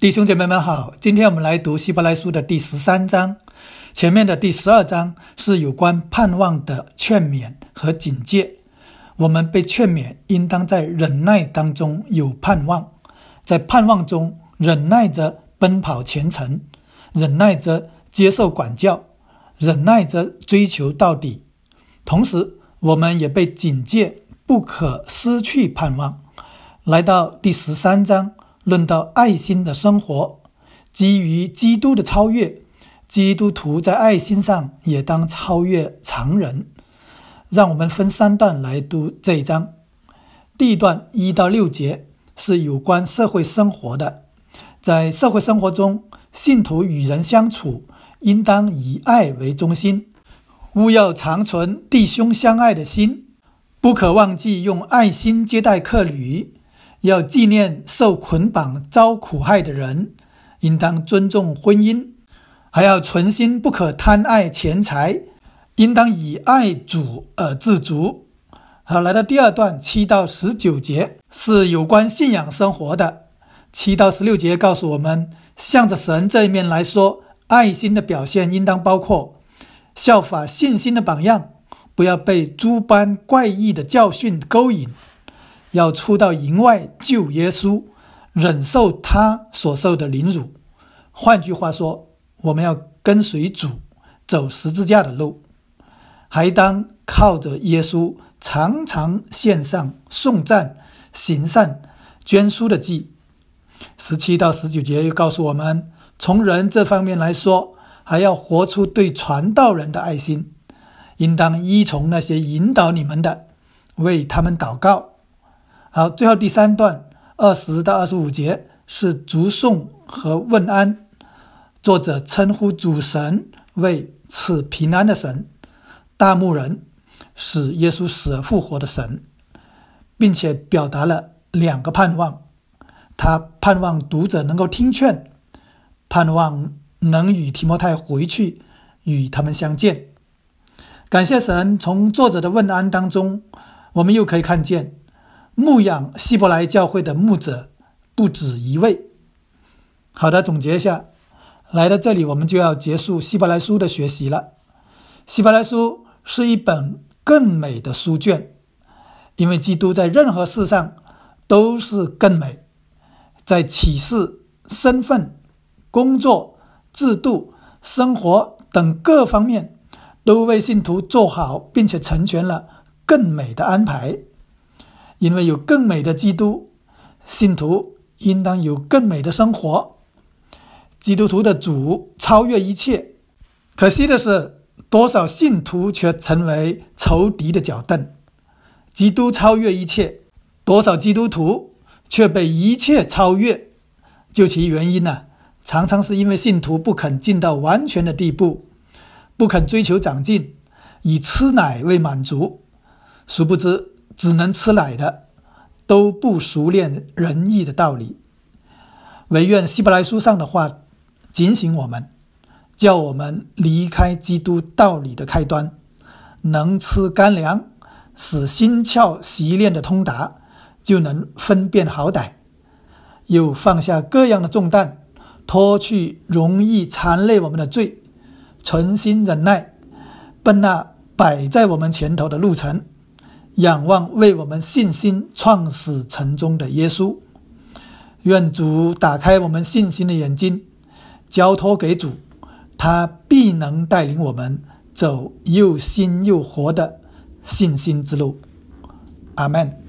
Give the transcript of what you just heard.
弟兄姐妹们好，今天我们来读希伯来书的第13章。前面的第12章是有关盼望的劝勉和警戒。我们被劝勉应当在忍耐当中有盼望，在盼望中忍耐着奔跑前程，忍耐着接受管教，忍耐着追求到底。同时我们也被警戒不可失去盼望。来到第13章，论到爱心的生活，基于基督的超越，基督徒在爱心上也当超越常人。让我们分3段来读这一章。第一段1到6节是有关社会生活的。在社会生活中，信徒与人相处应当以爱为中心，务要长存弟兄相爱的心，不可忘记用爱心接待客旅，要纪念受捆绑遭苦害的人，应当尊重婚姻，还要存心不可贪爱钱财，应当以爱主而自足。好，来到第2段7到19节是有关信仰生活的。7到16节告诉我们，向着神这一面来说，爱心的表现应当包括效法信心的榜样，不要被诸般怪异的教训勾引，要出到营外救耶稣，忍受他所受的凌辱。换句话说，我们要跟随主，走十字架的路，还当靠着耶稣常常献上颂赞、行善、捐书的祭。17到19节又告诉我们，从人这方面来说，还要活出对传道人的爱心，应当依从那些引导你们的，为他们祷告。好，最后第3段20到25节是祝颂和问安。作者称呼主神为赐平安的神，大牧人，使耶稣死而复活的神，并且表达了2个盼望。他盼望读者能够听劝，盼望能与提摩太回去与他们相见。感谢神，从作者的问安当中，我们又可以看见牧养希伯来教会的牧者不止一位。好的，总结一下，来到这里我们就要结束希伯来书的学习了。希伯来书是一本更美的书卷，因为基督在任何事上都是更美，在启示、身份、工作、制度、生活等各方面都为信徒做好并且成全了更美的安排。因为有更美的基督，信徒应当有更美的生活。基督徒的主超越一切，可惜的是，多少信徒却成为仇敌的脚凳。基督超越一切，多少基督徒却被一切超越。究其原因呢，常常是因为信徒不肯进到完全的地步，不肯追求长进，以吃奶为满足。殊不知只能吃奶的都不熟练仁义的道理。惟愿希伯来书上的话警醒我们，叫我们离开基督道理的开端，能吃干粮，使心窍习练的通达，就能分辨好歹，又放下各样的重担，脱去容易缠累我们的罪，存心忍耐，奔那摆在我们前头的路程，仰望为我们信心创始成终的耶稣。愿主打开我们信心的眼睛，交托给主，他必能带领我们走又新又活的信心之路。阿们。